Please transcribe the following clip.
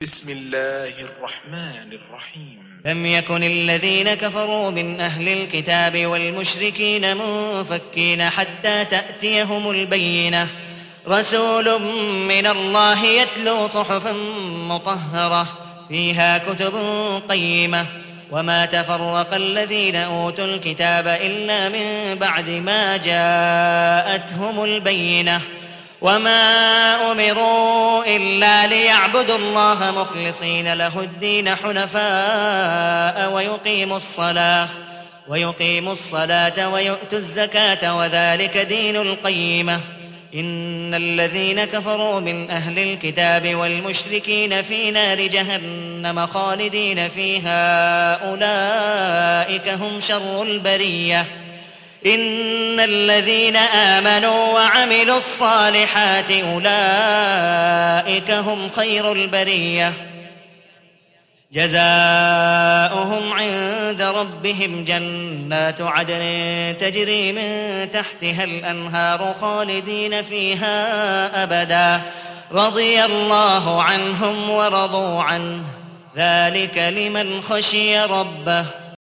بسم الله الرحمن الرحيم. لم يكن الذين كفروا من أهل الكتاب والمشركين منفكين حتى تأتيهم البينة رسول من الله يتلو صحفا مطهرة فيها كتب قيمة وما تفرق الذين أوتوا الكتاب إلا من بعد ما جاءتهم البينة وما أمروا إلا ليعبدوا الله مخلصين له الدين حنفاء ويقيموا الصلاة ويؤتوا الزكاة وذلك دين القيمة. إن الذين كفروا من أهل الكتاب والمشركين في نار جهنم خالدين فيها أولئك هم شر البرية. إن الذين آمنوا وعملوا الصالحات أولئك هم خير البرية. جزاؤهم عند ربهم جنات عدن تجري من تحتها الأنهار خالدين فيها أبدا رضي الله عنهم ورضوا عنه ذلك لمن خشي ربه.